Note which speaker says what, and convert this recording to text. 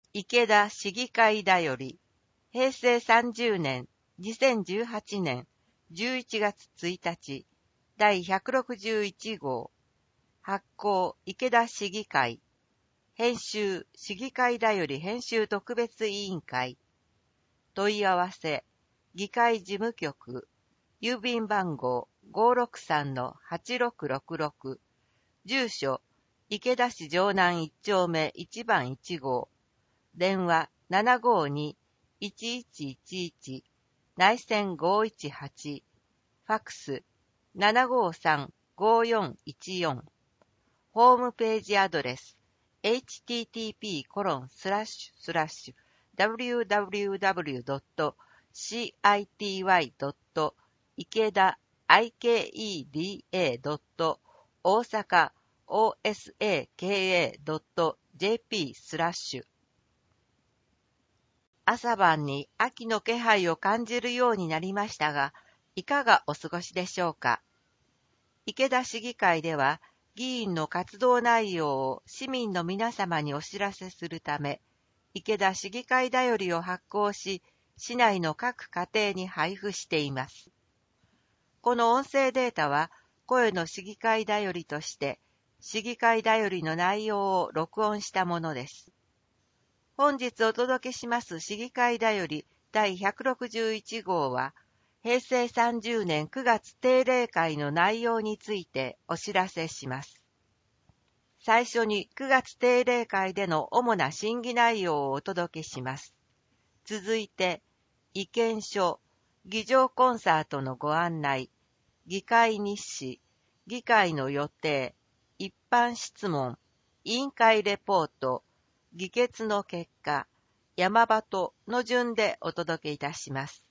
Speaker 1: 池田市議会だより、平成30年、2018年11月1日、第161号、発行池田市議会、編集市議会だより編集特別委員会、問い合わせ、議会事務局、郵便番号 563-8666、住所、池田市城南1丁目1番1号、電話752-1111、内線518、ファックス753-5414、ホームページアドレス、http://www.ikeda-osaka-osaka.jp/ 朝晩に秋の気配を感じるようになりましたが、いかがお過ごしでしょうか。池田市議会では、議員の活動内容を市民の皆様にお知らせするため、池田市議会だよりを発行し、市内の各家庭に配布しています。この音声データは、声の市議会だよりとして、市議会だよりの内容を録音したものです。本日お届けします市議会だより第161号は、平成30年9月定例会の内容についてお知らせします。最初に9月定例会での主な審議内容をお届けします。続いて、意見書、議場コンサートのご案内、議会日誌、議会の予定、一般質問、委員会レポート、議決の結果、山場との順でお届けいたします。